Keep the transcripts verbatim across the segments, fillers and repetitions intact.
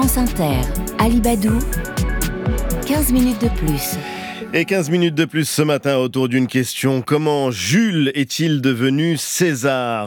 France Inter, Alibadou, quinze minutes de plus. Et quinze minutes de plus ce matin autour d'une question. Comment Jules est-il devenu César ?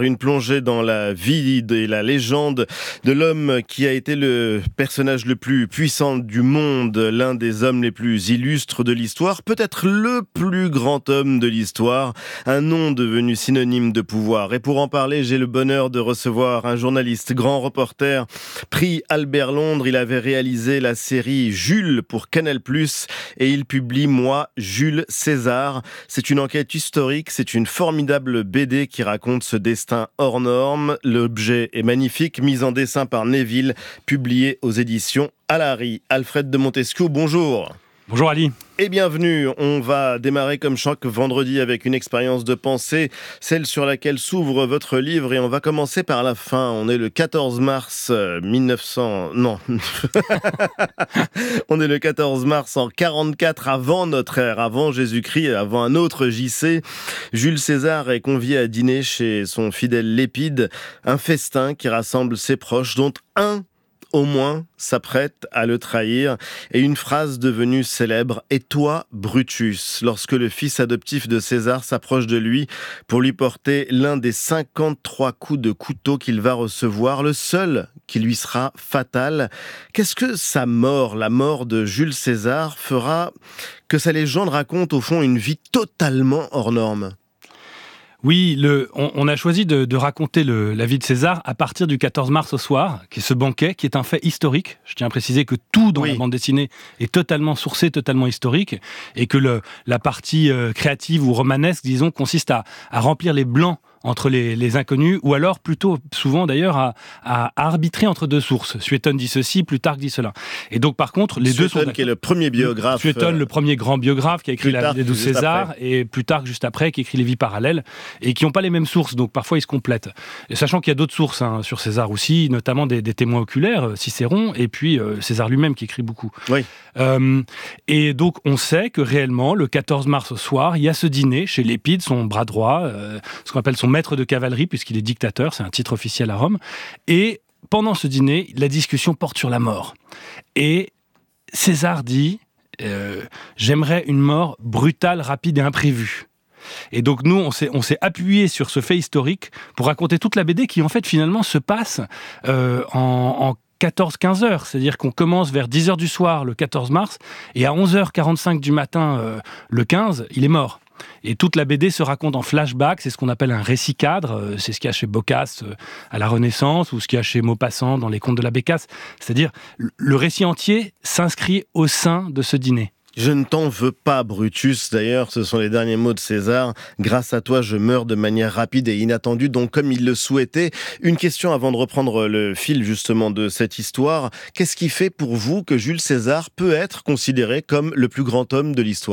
Une plongée dans la vie et la légende de l'homme qui a été le personnage le plus puissant du monde, l'un des hommes les plus illustres de l'histoire, peut-être le plus grand homme de l'histoire, un nom devenu synonyme de pouvoir. Et pour en parler, j'ai le bonheur de recevoir un journaliste, grand reporter, prix Albert Londres. Il avait réalisé la série Jules pour Canal plus, et il publie Moi, Jules César. C'est une enquête historique, c'est une formidable B D qui raconte ce destin hors norme. L'objet est magnifique, mis en dessin par Neville, publié aux éditions Alary. Alfred de Montesquieu, bonjour. Bonjour Ali. Et bienvenue. On va démarrer comme chaque vendredi avec une expérience de pensée, celle sur laquelle s'ouvre votre livre, et on va commencer par la fin. On est le quatorze mars mille neuf cents... Non. On est le quatorze mars en quarante-quatre avant notre ère, avant Jésus-Christ, avant un autre J C. Jules César est convié à dîner chez son fidèle Lépide, un festin qui rassemble ses proches, dont un au moins s'apprête à le trahir, et une phrase devenue célèbre: « Et toi, Brutus ?» lorsque le fils adoptif de César s'approche de lui pour lui porter l'un des cinquante-trois coups de couteau qu'il va recevoir, le seul qui lui sera fatal. Qu'est-ce que sa mort, la mort de Jules César, fera que sa légende raconte au fond une vie totalement hors norme ? Oui, le, on, on a choisi de, de raconter le, la vie de César à partir du quatorze mars au soir, qui est ce banquet, qui est un fait historique. Je tiens à préciser que tout dans oui. la bande dessinée est totalement sourcé, totalement historique, et que le, la partie euh, créative ou romanesque, disons, consiste à, à remplir les blancs entre les, les inconnus, ou alors plutôt souvent d'ailleurs à, à, à arbitrer entre deux sources. Suétone dit ceci, Plutarque dit cela. Et donc par contre, les Suétone, deux sont... qui est le premier biographe. Suétone, euh... le premier grand biographe qui a écrit Plutarque, la vie de César, après. Et Plutarque juste après, qui écrit les vies parallèles, et qui n'ont pas les mêmes sources, donc parfois ils se complètent. Et sachant qu'il y a d'autres sources hein, sur César aussi, notamment des, des témoins oculaires, Cicéron, et puis euh, César lui-même qui écrit beaucoup. Oui. Euh, et donc on sait que réellement, le quatorze mars au soir, il y a ce dîner chez Lépide, son bras droit, euh, ce qu'on appelle son maître de cavalerie, puisqu'il est dictateur, c'est un titre officiel à Rome. Et pendant ce dîner, la discussion porte sur la mort. Et César dit euh, « J'aimerais une mort brutale, rapide et imprévue ». Et donc nous, on s'est, on s'est appuyé sur ce fait historique pour raconter toute la B D qui, en fait, finalement, se passe euh, en, en quatorze à quinze heures, c'est-à-dire qu'on commence vers dix heures du soir le quatorze mars, et à onze heures quarante-cinq du matin euh, le quinze, il est mort. Et toute la B D se raconte en flashback, c'est ce qu'on appelle un récit cadre, c'est ce qu'il y a chez Boccace à la Renaissance, ou ce qu'il y a chez Maupassant dans les contes de la Bécasse, c'est-à-dire le récit entier s'inscrit au sein de ce dîner. Je ne t'en veux pas, Brutus. D'ailleurs, ce sont les derniers mots de César. Grâce à toi, je meurs de manière rapide et inattendue, donc comme il le souhaitait. Une question avant de reprendre le fil, justement, de cette histoire. Qu'est-ce qui fait pour vous que Jules César peut être considéré comme le plus grand homme de l'histoire ?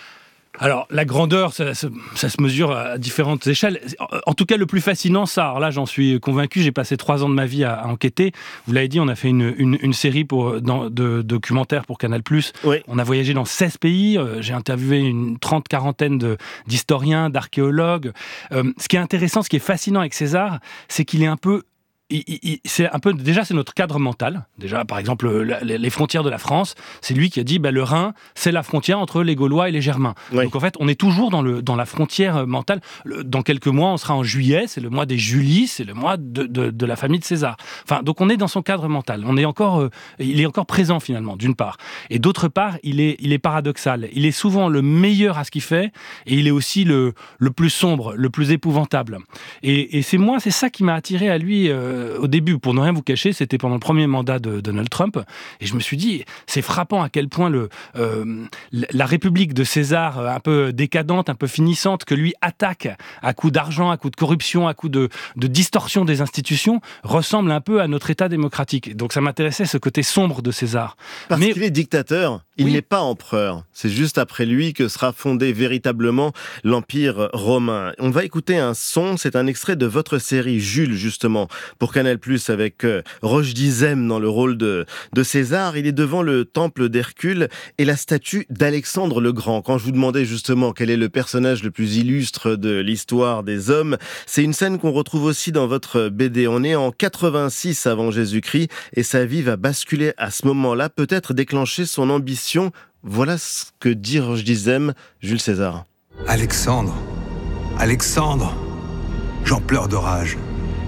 Alors, la grandeur, ça, ça, ça se mesure à différentes échelles. En tout cas, le plus fascinant, ça, alors là, j'en suis convaincu, j'ai passé trois ans de ma vie à, à enquêter. Vous l'avez dit, on a fait une, une, une série pour, dans, de documentaires pour Canal plus. Oui. On a voyagé dans seize pays. Euh, j'ai interviewé une trente, quarantaine de, d'historiens, d'archéologues. Euh, ce qui est intéressant, ce qui est fascinant avec César, c'est qu'il est un peu... Il, il, c'est un peu, déjà, c'est notre cadre mental. Déjà, par exemple, la, les frontières de la France, c'est lui qui a dit bah, le Rhin, c'est la frontière entre les Gaulois et les Germains. Oui. Donc en fait, on est toujours dans, le, dans la frontière mentale. Le, dans quelques mois, on sera en juillet, c'est le mois des Julies, c'est le mois de, de, de la famille de César. Enfin, donc on est dans son cadre mental. On est encore, euh, il est encore présent finalement, d'une part. Et d'autre part, il est, il est paradoxal. Il est souvent le meilleur à ce qu'il fait, et il est aussi le, le plus sombre, le plus épouvantable. Et, et c'est moi, c'est ça qui m'a attiré à lui. Euh, Au début, pour ne rien vous cacher, c'était pendant le premier mandat de Donald Trump, et je me suis dit, c'est frappant à quel point le, euh, la République de César, un peu décadente, un peu finissante, que lui attaque à coups d'argent, à coups de corruption, à coups de, de distorsion des institutions, ressemble un peu à notre État démocratique. Donc ça m'intéressait, ce côté sombre de César. Parce Mais, qu'il est dictateur, il oui. n'est pas empereur. C'est juste après lui que sera fondé véritablement l'Empire romain. On va écouter un son, c'est un extrait de votre série Jules, justement, pour pour Canal+, avec euh, Roche Dizem dans le rôle de, de César. Il est devant le temple d'Hercule et la statue d'Alexandre le Grand. Quand je vous demandais justement quel est le personnage le plus illustre de l'histoire des hommes, c'est une scène qu'on retrouve aussi dans votre B D. On est en quatre-vingt-six avant Jésus-Christ et sa vie va basculer à ce moment-là, peut-être déclencher son ambition. Voilà ce que dit Roche Dizem, Jules César. Alexandre, Alexandre, j'en pleure de rage.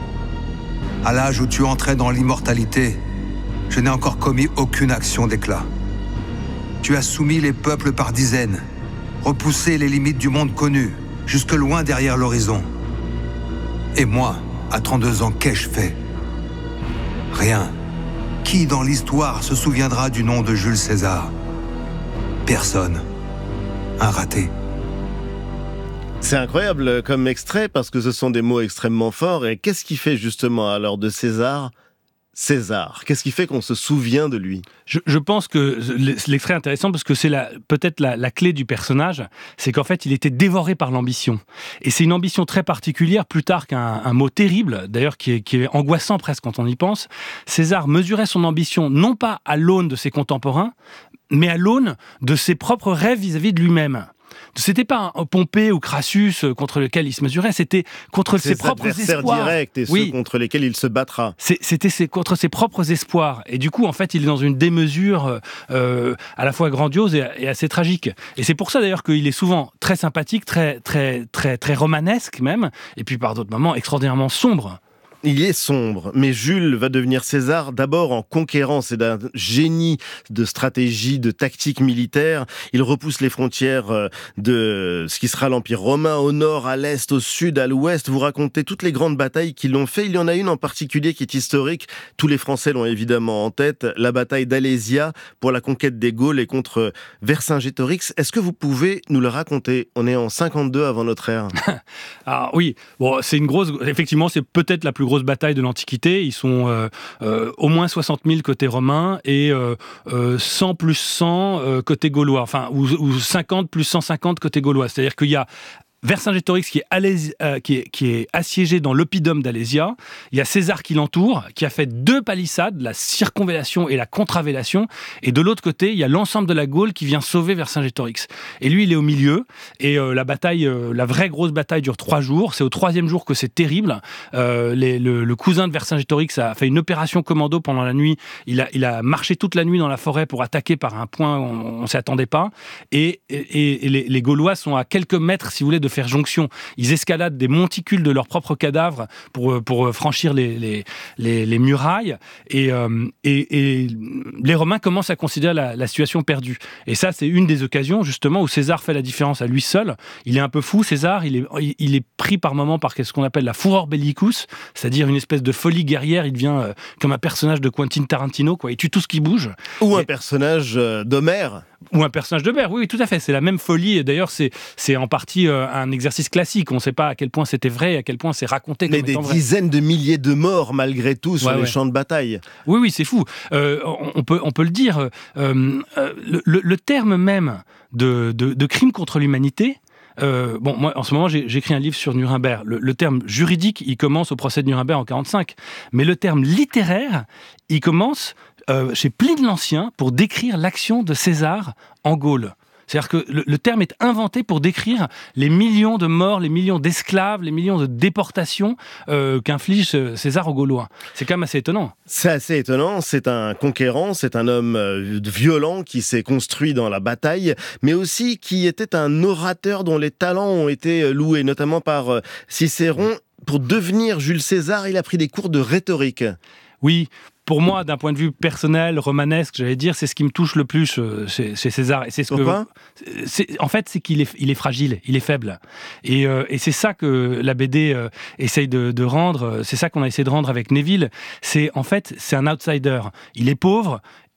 À l'âge où tu entrais dans l'immortalité, je n'ai encore commis aucune action d'éclat. Tu as soumis les peuples par dizaines, repoussé les limites du monde connu, jusque loin derrière l'horizon. Et moi, à trente-deux ans, qu'ai-je fait? Rien. Qui dans l'histoire se souviendra du nom de Jules César? Personne. Un raté. C'est incroyable comme extrait parce que ce sont des mots extrêmement forts. Et qu'est-ce qui fait justement alors de César César? Qu'est-ce qui fait qu'on se souvient de lui? je, je pense que l'extrait est intéressant parce que c'est la, peut-être la, la clé du personnage, c'est qu'en fait il était dévoré par l'ambition. Et c'est une ambition très particulière, plus tard qu'un un mot terrible, d'ailleurs qui est, qui est angoissant presque quand on y pense. César mesurait son ambition non pas à l'aune de ses contemporains, mais à l'aune de ses propres rêves vis-à-vis de lui-même. C'était pas un Pompée ou Crassus contre lequel il se mesurait, c'était contre ses, ses propres espoirs. Directs et ceux oui. contre lesquels il se battra. C'est, c'était ses, contre ses propres espoirs. Et du coup, en fait, il est dans une démesure euh, à la fois grandiose et, et assez tragique. Et c'est pour ça d'ailleurs qu'il est souvent très sympathique, très, très, très, très romanesque même, et puis par d'autres moments extraordinairement sombre. Il est sombre, mais Jules va devenir César d'abord en conquérant. C'est d'un génie de stratégie, de tactique militaire. Il repousse les frontières de ce qui sera l'Empire romain au nord, à l'est, au sud, à l'ouest. Vous racontez toutes les grandes batailles qui l'ont fait. Il y en a une en particulier qui est historique. Tous les Français l'ont évidemment en tête. La bataille d'Alésia pour la conquête des Gaules et contre Vercingétorix. Est-ce que vous pouvez nous le raconter? On est en cinquante-deux avant notre ère. Ah oui, bon, c'est une grosse... Effectivement, c'est peut-être la plus grosse bataille de l'Antiquité. Ils sont euh, euh, au moins soixante mille côté romain et euh, euh, cent plus cent euh, côté gaulois, enfin, ou, ou cinquante plus cent cinquante côté gaulois. C'est-à-dire qu'il y a Vercingétorix qui est, Alés- euh, qui, est, qui est assiégé dans l'oppidum d'Alésia. Il y a César qui l'entoure, qui a fait deux palissades, la circonvallation et la contravallation. Et de l'autre côté, il y a l'ensemble de la Gaule qui vient sauver Vercingétorix. Et lui, il est au milieu. Et euh, la bataille, euh, la vraie grosse bataille dure trois jours. C'est au troisième jour que c'est terrible. Euh, les, le, le cousin de Vercingétorix a fait une opération commando pendant la nuit. Il a, il a marché toute la nuit dans la forêt pour attaquer par un point où on ne s'y attendait pas. Et, et, et les, les Gaulois sont à quelques mètres, si vous voulez, de faire jonction. Ils escaladent des monticules de leurs propres cadavres pour, pour franchir les, les, les, les murailles et, euh, et, et les Romains commencent à considérer la, la situation perdue. Et ça, c'est une des occasions justement où César fait la différence à lui seul. Il est un peu fou, César, il est, il est pris par moments par ce qu'on appelle la furor bellicus, c'est-à-dire une espèce de folie guerrière. Il devient euh, comme un personnage de Quentin Tarantino, quoi. Il tue tout ce qui bouge. Ou et... un personnage d'Homère. Ou un personnage de Homère, oui, oui, tout à fait. C'est la même folie. Et d'ailleurs, c'est, c'est en partie euh, un exercice classique. On ne sait pas à quel point c'était vrai, à quel point c'est raconté comme Mais étant des vrai. dizaines de milliers de morts, malgré tout, sur ouais, les ouais. champs de bataille. Oui, oui, c'est fou. Euh, on, on, peut, on peut le dire. Euh, euh, le, le, le terme même de, de, de crime contre l'humanité... Euh, bon, moi, en ce moment, j'ai, j'écris un livre sur Nuremberg. Le, le terme juridique, il commence au procès de Nuremberg en quarante-cinq. Mais le terme littéraire, il commence euh, chez Pline l'Ancien pour décrire l'action de César en Gaule. C'est-à-dire que le, le terme est inventé pour décrire les millions de morts, les millions d'esclaves, les millions de déportations euh, qu'inflige César aux Gaulois. C'est quand même assez étonnant. C'est assez étonnant. C'est un conquérant, c'est un homme euh, violent qui s'est construit dans la bataille, mais aussi qui était un orateur dont les talents ont été loués, notamment par euh, Cicéron. Pour devenir Jules César, il a pris des cours de rhétorique. Oui, pour moi, d'un point de vue personnel, romanesque, j'allais dire, c'est ce qui me touche le plus euh, chez, chez César. Et c'est ce Pourquoi que, c'est, en fait, c'est qu'il est, il est fragile, il est faible. Et, euh, et c'est ça que la B D euh, essaye de, de rendre, c'est ça qu'on a essayé de rendre avec Neville. C'est, en fait, c'est un outsider. Il est pauvre,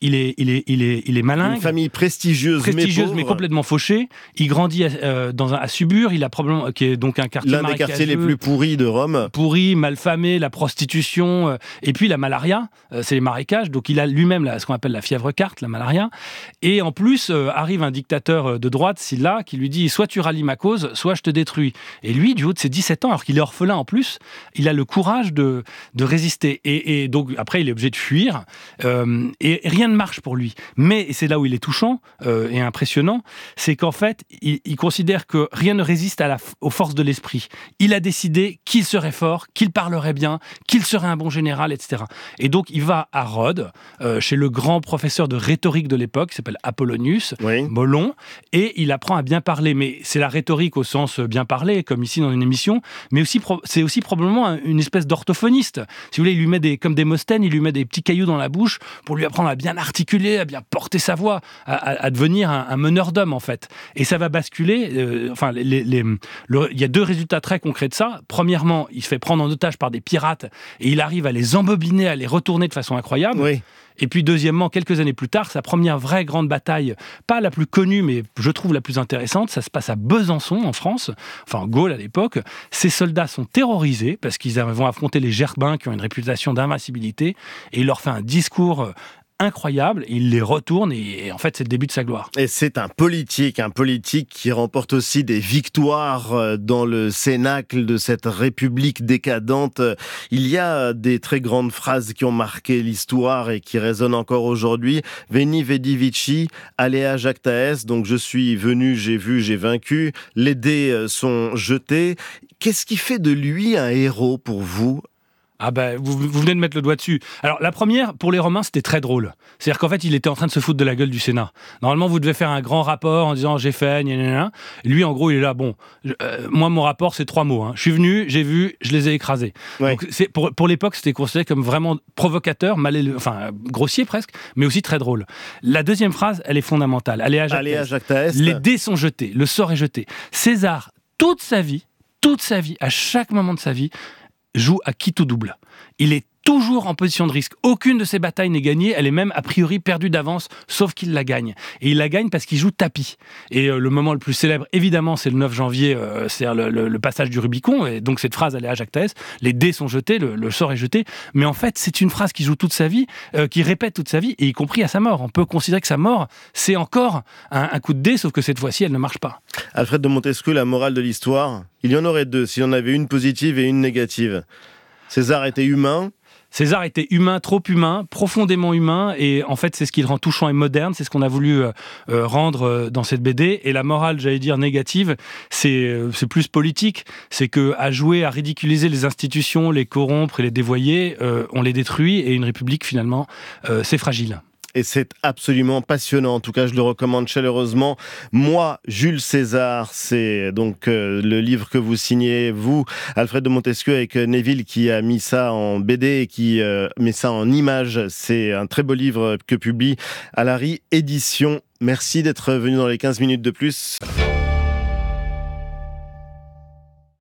il est, il est, il est, il est malin. Une famille prestigieuse, prestigieuse mais, mais complètement fauchée. Il grandit euh, dans un, à Subur, il a probablement, qui est donc un quartier l'un des quartiers les plus pourris de Rome. Pourri, malfamé, la prostitution, euh, et puis la malaria, euh, c'est les marécages. Donc il a lui-même la, ce qu'on appelle la fièvre carte, la malaria. Et en plus, euh, arrive un dictateur de droite, Sylla, qui lui dit soit tu rallies ma cause, soit je te détruis. Et lui, du haut de ses dix-sept ans, alors qu'il est orphelin en plus, il a le courage de, de résister. Et, et donc après, il est obligé de fuir. Euh, et rien ne marche pour lui. Mais, et c'est là où il est touchant euh, et impressionnant, c'est qu'en fait, il, il considère que rien ne résiste à la, aux forces de l'esprit. Il a décidé qu'il serait fort, qu'il parlerait bien, qu'il serait un bon général, et cetera. Et donc, il va à Rhodes, euh, chez le grand professeur de rhétorique de l'époque, qui s'appelle Apollonius, oui. Molon, et il apprend à bien parler. Mais c'est la rhétorique au sens bien parler, comme ici dans une émission, mais aussi pro- c'est aussi probablement une espèce d'orthophoniste. Si vous voulez, il lui met des, comme Démosthène, il lui met des petits cailloux dans la bouche pour lui apprendre à bien articuler, à bien porter sa voix, à, à, à devenir un, un meneur d'hommes, en fait. Et ça va basculer. Euh, enfin, les, les, les, le, il y a deux résultats très concrets de ça. Premièrement, il se fait prendre en otage par des pirates et il arrive à les embobiner, à les retourner de façon incroyable. Oui. Et puis deuxièmement, quelques années plus tard, sa première vraie grande bataille, pas la plus connue, mais je trouve la plus intéressante, ça se passe à Besançon, en France, enfin en Gaule à l'époque. Ces soldats sont terrorisés parce qu'ils vont affronter les Germains qui ont une réputation d'invincibilité, et il leur fait un discours incroyable, il les retourne et, et en fait c'est le début de sa gloire. Et c'est un politique, un politique qui remporte aussi des victoires dans le cénacle de cette république décadente. Il y a des très grandes phrases qui ont marqué l'histoire et qui résonnent encore aujourd'hui. Veni, vidi, vici, alea jactaes, donc je suis venu, j'ai vu, j'ai vaincu. Les dés sont jetés. Qu'est-ce qui fait de lui un héros pour vous ? Ah ben, vous, vous venez de mettre le doigt dessus. Alors, la première, pour les Romains, c'était très drôle. C'est-à-dire qu'en fait, il était en train de se foutre de la gueule du Sénat. Normalement, vous devez faire un grand rapport en disant « j'ai fait, gna gna gna ». Lui, en gros, il est là, bon, je, euh, moi, mon rapport, c'est trois mots. Hein. Je suis venu, j'ai vu, je les ai écrasés. Ouais. Donc, c'est, pour, pour l'époque, c'était considéré comme vraiment provocateur, mal élevé, enfin, grossier presque, mais aussi très drôle. La deuxième phrase, elle est fondamentale. Alea jactaes. Alea jactaes. Les dés sont jetés, le sort est jeté. César, toute sa vie, toute sa vie, à chaque moment de sa vie, joue à qui tout double. Il est toujours en position de risque. Aucune de ses batailles n'est gagnée, elle est même a priori perdue d'avance, sauf qu'il la gagne. Et il la gagne parce qu'il joue tapis. Et euh, le moment le plus célèbre, évidemment, c'est le neuf janvier, euh, c'est le, le, le passage du Rubicon, et donc cette phrase, elle est à jactaes, les dés sont jetés, le, le sort est jeté, mais en fait, c'est une phrase qu'il joue toute sa vie, euh, qu'il répète toute sa vie, et y compris à sa mort. On peut considérer que sa mort, c'est encore un, un coup de dé, sauf que cette fois-ci, elle ne marche pas. Alfred de Montesquieu, la morale de l'histoire, il y en aurait deux, s'il y en avait une positive et une négative. César était humain. César était humain, trop humain, profondément humain, et en fait c'est ce qui le rend touchant et moderne, c'est ce qu'on a voulu euh, rendre euh, dans cette B D. Et la morale, j'allais dire négative, c'est, euh, c'est plus politique, c'est qu'à jouer, à ridiculiser les institutions, les corrompre et les dévoyer, euh, on les détruit, et une république finalement, euh, c'est fragile. Et c'est absolument passionnant. En tout cas, je le recommande chaleureusement. Moi, Jules César, c'est donc euh, le livre que vous signez, vous, Alfred de Montesquieu, avec Neville qui a mis ça en B D et qui euh, met ça en images. C'est un très beau livre que publie Alary Éditions. Merci d'être venu dans les quinze minutes de plus.